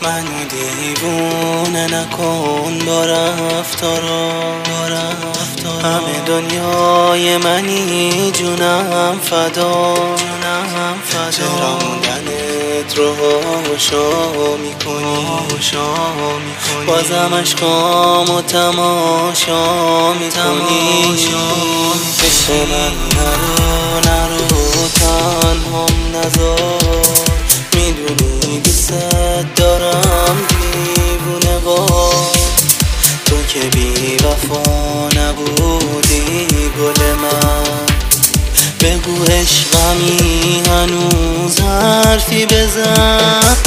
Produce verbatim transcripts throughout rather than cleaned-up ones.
منو دیوونه نکن با رفتارا، همه دنیای منی جونم فدا، چرا موندنت رو هاشا میکنی، بازم عشقام و تماشا میکنی. عشق من نرو نرو تنهام نذار، میدونی دوست دارم دیوونه وار، تو که بی وفا نبودی گل من. بگو عشقمی هنوز حرفی بزن،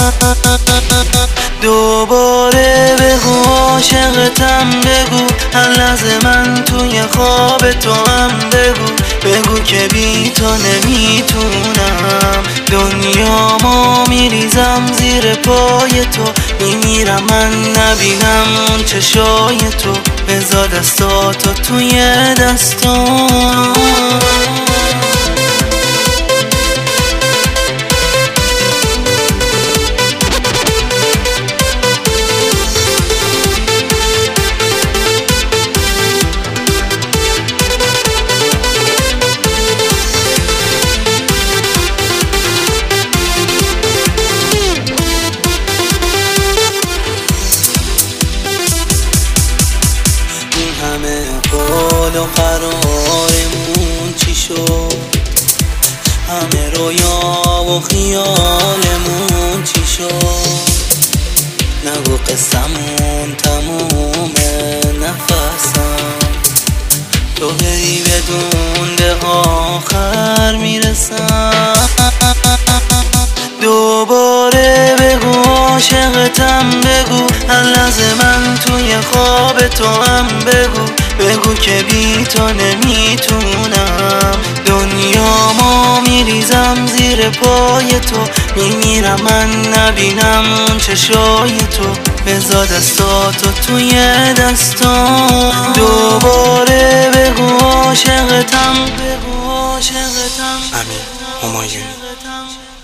دوباره بگو عاشقتم، بگو هر لحظه من توی خواب تو هم، بگو بگو که بی تو نمیتونم، دنیامو میریزم زیر پای تو، میمیرم من نبینم اون چشای تو، بذار دستاتو توی دستام. همه قول و قرارمون چی شد، همه رویا و خیالمون چی شد، نگو قصمون تمومه نفسم، تو هی بدون به آخر میرسم. دوباره بگو عاشقتم، بگو هر لحظه من توی خواب تو هم، بگو بگو که بی تو نمیتونم، دنیامو میریزم زیر پای تو، میمیرم من نبینم اون چشای تو، بذار دستاتو توی دستام. دوباره بگو عاشقتم، بگو عاشقتم. امین همایونی.